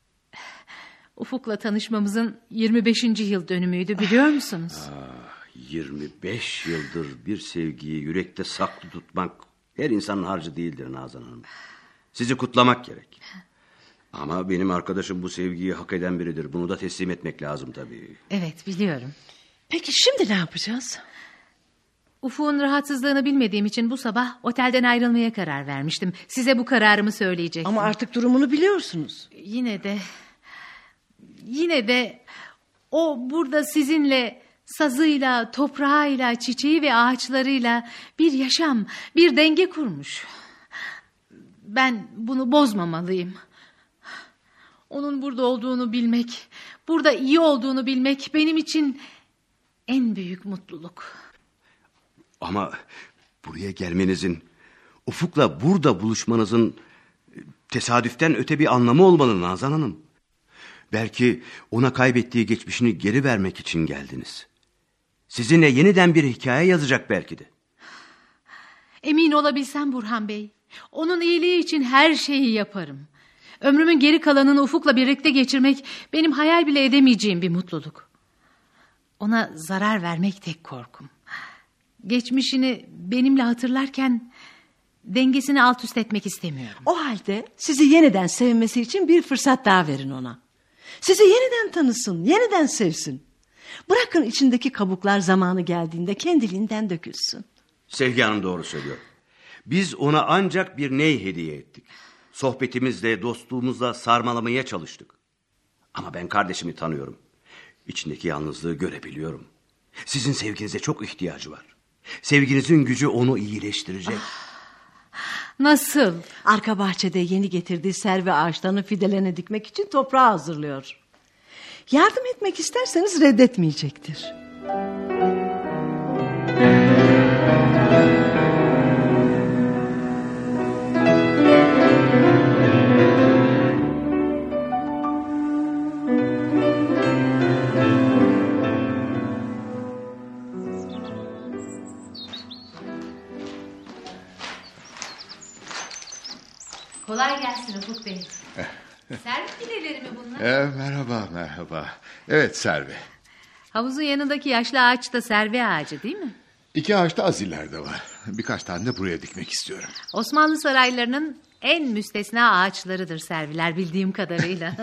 Speaker 4: Ufuk'la tanışmamızın yirmi beşinci yıl dönümüydü, biliyor musunuz?
Speaker 5: Ah, yirmi beş yıldır bir sevgiyi yürekte saklı tutmak her insanın harcı değildir Nazan Hanım. Sizi kutlamak gerek. Ama benim arkadaşım bu sevgiyi hak eden biridir. Bunu da teslim etmek lazım tabii.
Speaker 4: Evet, biliyorum.
Speaker 6: Peki şimdi ne yapacağız?
Speaker 4: Ufuk'un rahatsızlığını bilmediğim için bu sabah otelden ayrılmaya karar vermiştim. Size bu kararımı söyleyecektim.
Speaker 6: Ama artık durumunu biliyorsunuz.
Speaker 4: Yine de... Yine de... O burada sizinle... Sazıyla, toprağıyla, çiçeği ve ağaçlarıyla... bir yaşam, bir denge kurmuş. Ben bunu bozmamalıyım. Onun burada olduğunu bilmek... burada iyi olduğunu bilmek... benim için en büyük mutluluk.
Speaker 5: Ama buraya gelmenizin, Ufuk'la burada buluşmanızın tesadüften öte bir anlamı olmalı Nazan Hanım. Belki ona kaybettiği geçmişini geri vermek için geldiniz. Sizinle yeniden bir hikaye yazacak belki de.
Speaker 4: Emin olabilsem Burhan Bey, onun iyiliği için her şeyi yaparım. Ömrümün geri kalanını Ufuk'la birlikte geçirmek benim hayal bile edemeyeceğim bir mutluluk. Ona zarar vermek tek korkum. Geçmişini benimle hatırlarken dengesini alt üst etmek istemiyorum.
Speaker 6: O halde sizi yeniden sevmesi için bir fırsat daha verin ona. Sizi yeniden tanısın, yeniden sevsin. Bırakın içindeki kabuklar zamanı geldiğinde kendiliğinden dökülsün.
Speaker 5: Sevgi Hanım doğru söylüyor. Biz ona ancak bir ney hediye ettik. Sohbetimizle, dostluğumuzla sarmalamaya çalıştık. Ama ben kardeşimi tanıyorum. İçindeki yalnızlığı görebiliyorum. Sizin sevginize çok ihtiyacı var. Sevginizin gücü onu iyileştirecek.
Speaker 4: Nasıl?
Speaker 6: Arka bahçede yeni getirdiği serve ağaçlarını fidelerine dikmek için toprağı hazırlıyor. Yardım etmek isterseniz reddetmeyecektir.
Speaker 4: Kolay gelsin Ufuk Bey. Servi fideleri mi bunlar?
Speaker 8: E, merhaba merhaba. Evet Servi.
Speaker 4: Havuzun yanındaki yaşlı ağaç da servi ağacı değil mi?
Speaker 8: İki ağaç da az ileride var. Birkaç tane de buraya dikmek istiyorum.
Speaker 4: Osmanlı saraylarının en müstesna ağaçlarıdır serviler bildiğim kadarıyla.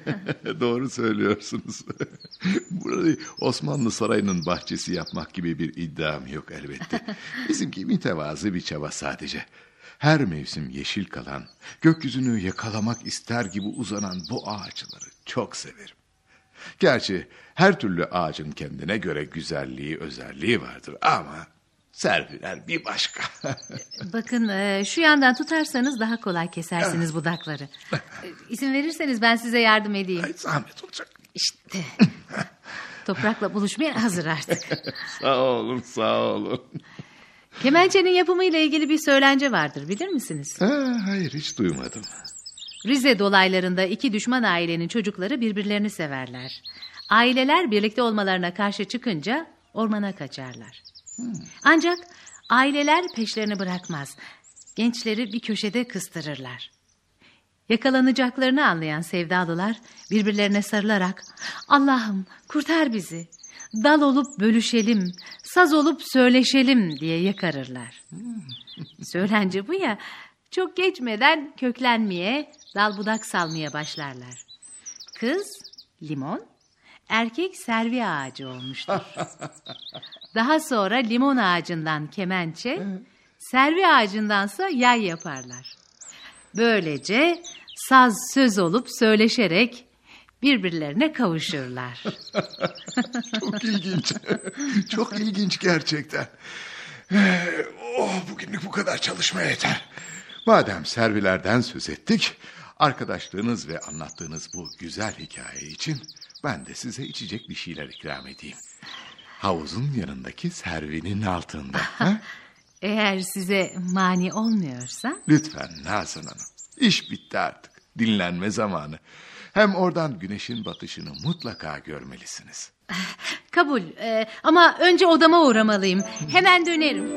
Speaker 8: Doğru söylüyorsunuz. Burayı Osmanlı Sarayı'nın bahçesi yapmak gibi bir iddiam yok elbette. Bizimki mütevazı bir çaba sadece. Her mevsim yeşil kalan, gökyüzünü yakalamak ister gibi uzanan bu ağaçları çok severim. Gerçi her türlü ağacın kendine göre güzelliği, özelliği vardır ama serviler bir başka.
Speaker 4: Bakın şu yandan tutarsanız daha kolay kesersiniz budakları. İzin verirseniz ben size yardım edeyim.
Speaker 8: Ay, zahmet olacak.
Speaker 4: İşte toprakla buluşmaya hazır artık.
Speaker 8: Sağ olun, sağ olun.
Speaker 4: Kemençenin yapımıyla ilgili bir söylence vardır, bilir misiniz?
Speaker 8: Ha, hayır, hiç duymadım.
Speaker 4: Rize dolaylarında iki düşman ailenin çocukları birbirlerini severler. Aileler birlikte olmalarına karşı çıkınca ormana kaçarlar. Hmm. Ancak aileler peşlerini bırakmaz. Gençleri bir köşede kıstırırlar. Yakalanacaklarını anlayan sevdalılar birbirlerine sarılarak "Allah'ım kurtar bizi, dal olup bölüşelim, saz olup söyleşelim" diye yakarırlar. Söylence bu ya, çok geçmeden köklenmeye, dal budak salmaya başlarlar. Kız limon, erkek servi ağacı olmuştur. Daha sonra limon ağacından kemençe, servi ağacındansa yay yaparlar. Böylece saz söz olup söyleşerek birbirlerine kavuşurlar.
Speaker 8: Çok ilginç. Çok ilginç gerçekten. Oh, bugünlük bu kadar çalışma yeter. Madem servilerden söz ettik, arkadaşlığınız ve anlattığınız bu güzel hikaye için ben de size içecek bir şeyler ikram edeyim. Havuzun yanındaki servinin altında. Ha?
Speaker 4: Eğer size mani olmuyorsa.
Speaker 8: Lütfen Nazan Hanım. İş bitti artık. Dinlenme zamanı. Hem oradan güneşin batışını mutlaka görmelisiniz.
Speaker 4: Kabul. Ee, ama önce odama uğramalıyım. Hemen dönerim.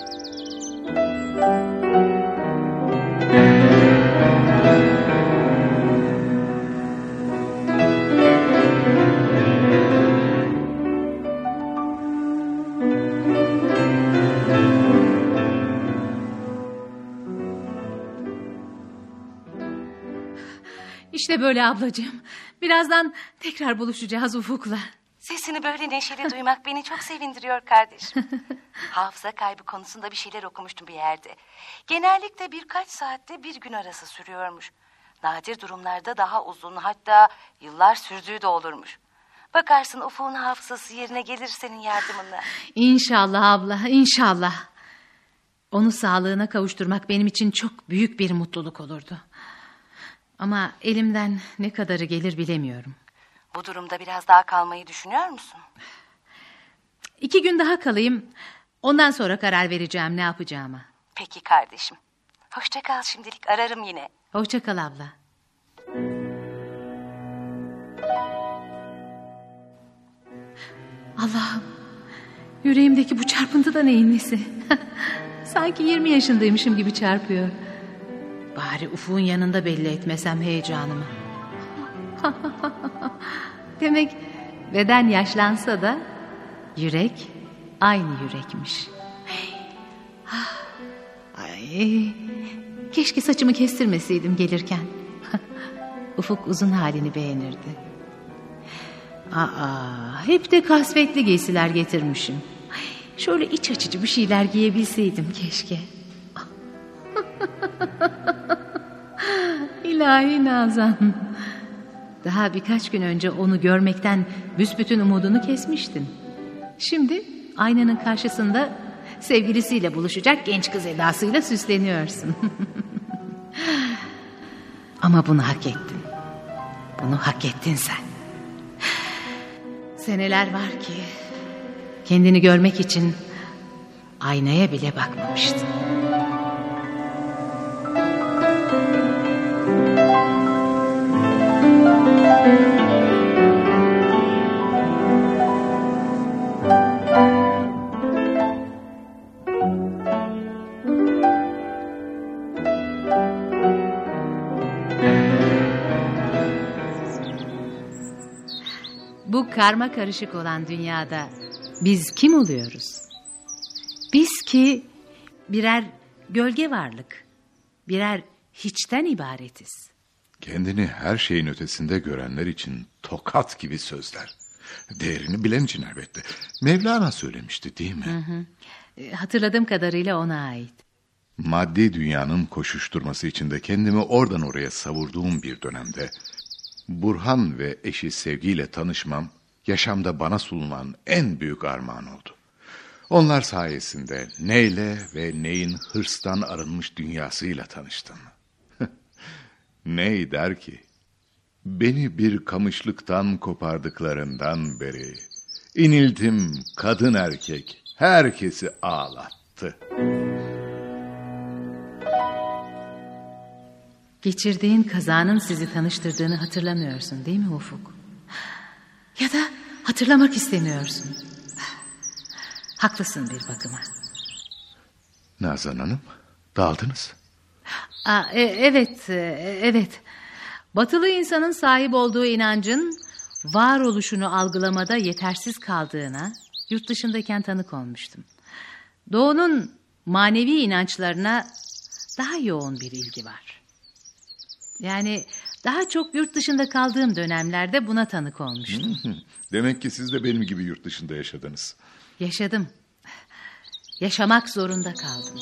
Speaker 4: İşte böyle ablacığım. Birazdan tekrar buluşacağız Ufuk'la.
Speaker 7: Sesini böyle neşeli duymak beni çok sevindiriyor kardeşim. Hafıza kaybı konusunda bir şeyler okumuştum bir yerde. Genellikle birkaç saatte bir gün arası sürüyormuş. Nadir durumlarda daha uzun, hatta yıllar sürdüğü de olurmuş. Bakarsın Ufuk'un hafızası yerine gelir senin yardımınla.
Speaker 4: İnşallah abla, inşallah. Onu sağlığına kavuşturmak benim için çok büyük bir mutluluk olurdu. Ama elimden ne kadarı gelir bilemiyorum.
Speaker 7: Bu durumda biraz daha kalmayı düşünüyor musun?
Speaker 4: İki gün daha kalayım. Ondan sonra karar vereceğim ne yapacağıma.
Speaker 7: Peki kardeşim. Hoşça kal şimdilik, ararım yine.
Speaker 4: Hoşça kal abla. Allah'ım. Yüreğimdeki bu çarpıntı da neyin nesi? Sanki yirmi yaşındaymışım gibi çarpıyor. Bari Ufuk'un yanında belli etmesem heyecanımı. Demek beden yaşlansa da yürek aynı yürekmiş. Ay, keşke saçımı kestirmeseydim gelirken. Ufuk uzun halini beğenirdi. Aa, hep de kasvetli giysiler getirmişim. Şöyle iç açıcı bir şeyler giyebilseydim keşke. İlahi Nazan. Daha birkaç gün önce onu görmekten büsbütün umudunu kesmiştin. Şimdi aynanın karşısında sevgilisiyle buluşacak genç kız edasıyla süsleniyorsun. Ama bunu hak ettin. Bunu hak ettin sen. Seneler var ki kendini görmek için aynaya bile bakmamıştın. Bu karma karışık olan dünyada biz kim oluyoruz? Biz ki birer gölge varlık, birer hiçten ibaretiz.
Speaker 8: Kendini her şeyin ötesinde görenler için tokat gibi sözler. Değerini bilen için elbette. Mevlana söylemişti değil mi?
Speaker 4: Hı hı. Hatırladığım kadarıyla ona ait.
Speaker 8: Maddi dünyanın koşuşturması içinde kendimi oradan oraya savurduğum bir dönemde Burhan ve eşi Sevgi ile tanışmam yaşamda bana sunulan en büyük armağan oldu. Onlar sayesinde neyle ve neyin hırstan arınmış dünyasıyla tanıştım. Ney der ki, beni bir kamışlıktan kopardıklarından beri inildim kadın erkek herkesi ağlattı.
Speaker 4: Geçirdiğin kazanın sizi tanıştırdığını hatırlamıyorsun değil mi Ufuk? Ya da hatırlamak istemiyorsun. Haklısın bir bakıma.
Speaker 8: Nazan Hanım, daldınız.
Speaker 4: Aa, e, evet, e, evet. Batılı insanın sahip olduğu inancın varoluşunu algılamada yetersiz kaldığına yurt dışındayken tanık olmuştum. Doğu'nun manevi inançlarına daha yoğun bir ilgi var. Yani daha çok yurt dışında kaldığım dönemlerde buna tanık olmuştum.
Speaker 8: Demek ki siz de benim gibi yurt dışında yaşadınız.
Speaker 4: Yaşadım. Yaşamak zorunda kaldım.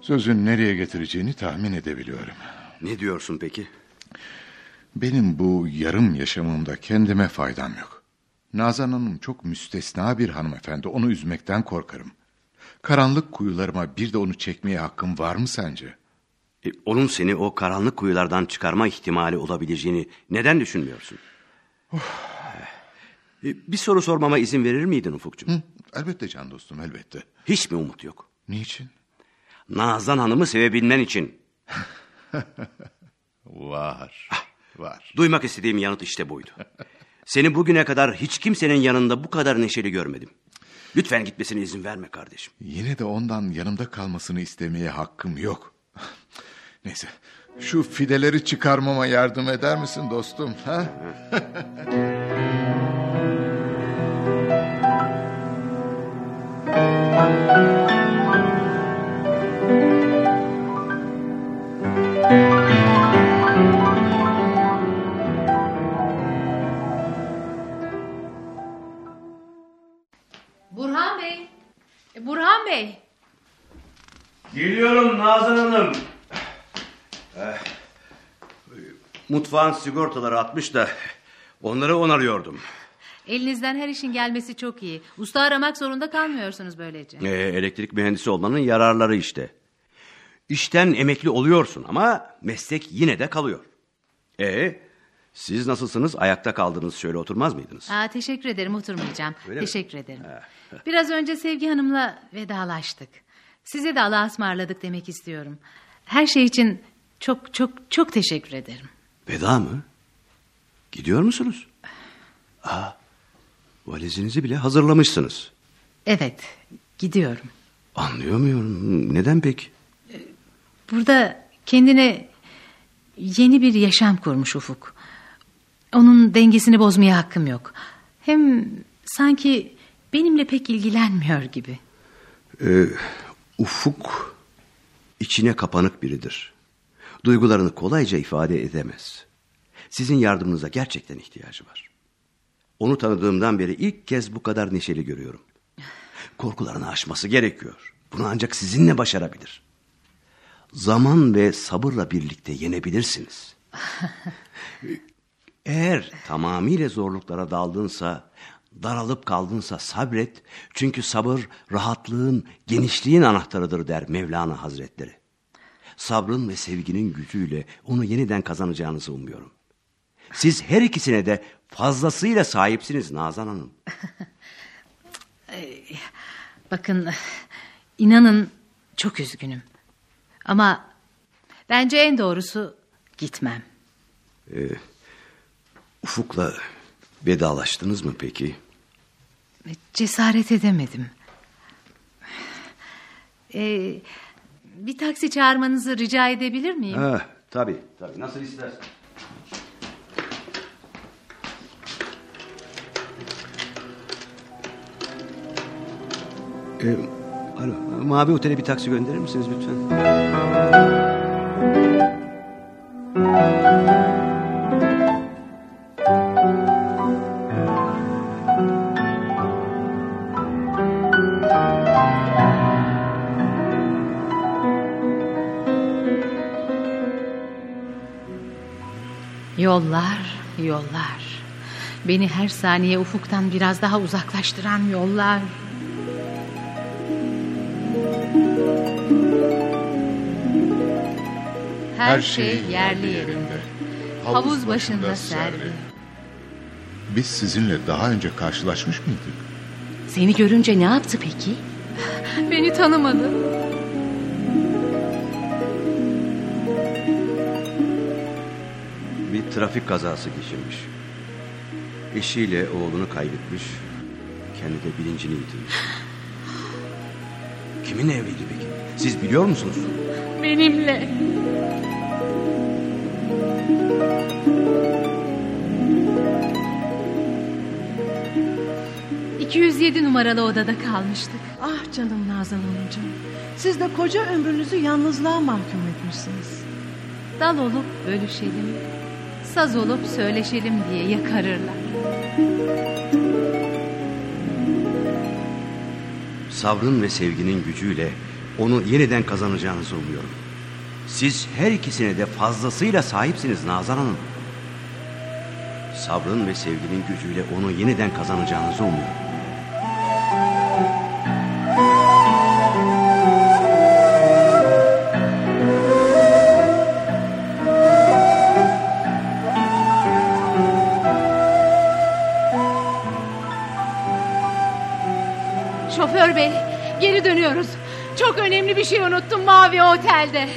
Speaker 8: Sözün nereye getireceğini tahmin edebiliyorum.
Speaker 5: Ne diyorsun peki?
Speaker 8: Benim bu yarım yaşamımda kendime faydam yok. Nazan Hanım çok müstesna bir hanımefendi. Onu üzmekten korkarım. Karanlık kuyularıma bir de onu çekmeye hakkım var mı sence?
Speaker 5: E, onun seni o karanlık kuyulardan çıkarma ihtimali olabileceğini neden düşünmüyorsun? e, bir soru sormama izin verir miydin Ufukcuğum?
Speaker 8: Hı, elbette can dostum, elbette.
Speaker 5: Hiç mi umut yok?
Speaker 8: Niçin?
Speaker 5: Nazan Hanım'ı sevebilmen için.
Speaker 8: Var,
Speaker 5: ah,
Speaker 8: var.
Speaker 5: Duymak istediğim yanıt işte buydu. Seni bugüne kadar hiç kimsenin yanında bu kadar neşeli görmedim. Lütfen gitmesine izin verme kardeşim.
Speaker 8: Yine de ondan yanımda kalmasını istemeye hakkım yok. Neyse, şu fideleri çıkarmama yardım eder misin dostum? Ha?
Speaker 4: Burhan Bey. Burhan Bey.
Speaker 5: Geliyorum Nazan Hanım. Eh, mutfağın sigortaları atmış da onları onarıyordum.
Speaker 4: Elinizden her işin gelmesi çok iyi. Usta aramak zorunda kalmıyorsunuz böylece.
Speaker 5: Ee, elektrik mühendisi olmanın yararları işte. İşten emekli oluyorsun ama meslek yine de kalıyor. Ee, siz nasılsınız? Ayakta kaldınız, şöyle oturmaz mıydınız?
Speaker 4: Aa, teşekkür ederim, oturmayacağım.
Speaker 5: Öyle
Speaker 4: teşekkür
Speaker 5: mi?
Speaker 4: ederim.
Speaker 5: Ha.
Speaker 4: Biraz önce Sevgi Hanım'la vedalaştık. Size de Allah'a ısmarladık demek istiyorum. Her şey için çok çok çok teşekkür ederim.
Speaker 5: Veda mı? Gidiyor musunuz? Aa, valizinizi bile hazırlamışsınız.
Speaker 4: Evet, gidiyorum.
Speaker 5: Anlayamıyorum. Neden peki?
Speaker 4: Burada kendine yeni bir yaşam kurmuş Ufuk. Onun dengesini bozmaya hakkım yok. Hem sanki benimle pek ilgilenmiyor gibi.
Speaker 5: Ee, Ufuk içine kapanık biridir. Duygularını kolayca ifade edemez. Sizin yardımınıza gerçekten ihtiyacı var. Onu tanıdığımdan beri ilk kez bu kadar neşeli görüyorum. Korkularını aşması gerekiyor. Bunu ancak sizinle başarabilir. Zaman ve sabırla birlikte yenebilirsiniz. Eğer tamamıyla zorluklara daldınsa, daralıp kaldınsa sabret. Çünkü sabır rahatlığın, genişliğin anahtarıdır der Mevlana Hazretleri. Sabrın ve sevginin gücüyle onu yeniden kazanacağınızı umuyorum. Siz her ikisine de fazlasıyla sahipsiniz Nazan Hanım.
Speaker 4: Bakın, inanın çok üzgünüm. Ama bence en doğrusu gitmem.
Speaker 5: Ee, Ufuk'la vedalaştınız mı peki?
Speaker 4: Cesaret edemedim. Ee, bir taksi çağırmanızı rica edebilir miyim?
Speaker 5: Ha, tabii, tabii. Nasıl istersen. Ee, alo, Mavi Otel'e bir taksi gönderir misiniz lütfen?
Speaker 4: Yollar, yollar. Beni her saniye ufuktan biraz daha uzaklaştıran yollar. Her, her şey yerli yerinde. Havuz, Havuz başında, başında servi.
Speaker 8: Biz sizinle daha önce karşılaşmış mıydık?
Speaker 9: Seni görünce ne yaptı peki?
Speaker 4: Beni tanımadı.
Speaker 5: Bir trafik kazası geçirmiş. Eşiyle oğlunu kaybetmiş. Kendi de bilincini yitirmiş. Kimin evliydi peki? Siz biliyor musunuz?
Speaker 4: Benimle. iki yüz yedi numaralı odada kalmıştık.
Speaker 6: Ah canım Nazan Hanımcığım. Siz de koca ömrünüzü yalnızlığa mahkum etmişsiniz.
Speaker 4: Dal olup bölüşelim, saz olup söyleşelim diye yakarırlar.
Speaker 5: Sabrın ve sevginin gücüyle onu yeniden kazanacağınızı umuyorum. Siz her ikisine de fazlasıyla sahipsiniz Nazan Hanım. Sabrın ve sevginin gücüyle onu yeniden kazanacağınızı umuyorum.
Speaker 4: Şoför bey, geri dönüyoruz. Çok önemli bir şey unuttum Mavi Otel'de.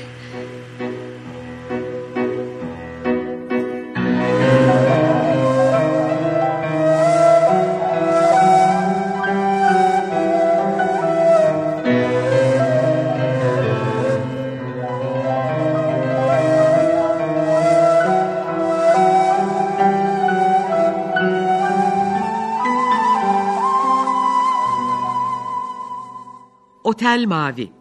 Speaker 2: Otel Mavi.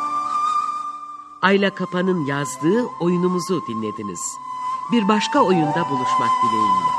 Speaker 2: Ayla Kapa'nın yazdığı oyunumuzu dinlediniz. Bir başka oyunda buluşmak dileğiyle.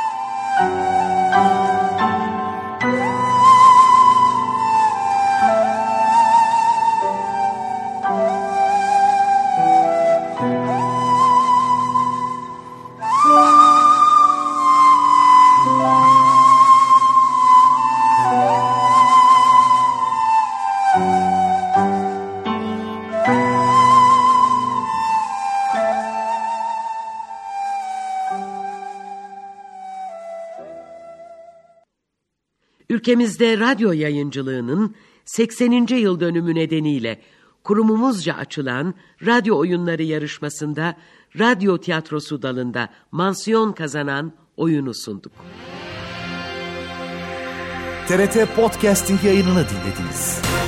Speaker 2: Ülkemizde radyo yayıncılığının sekseninci yıl dönümü nedeniyle kurumumuzca açılan radyo oyunları yarışmasında radyo tiyatrosu dalında mansiyon kazanan oyunu sunduk.
Speaker 1: T R T Podcasting yayınını dinlediniz.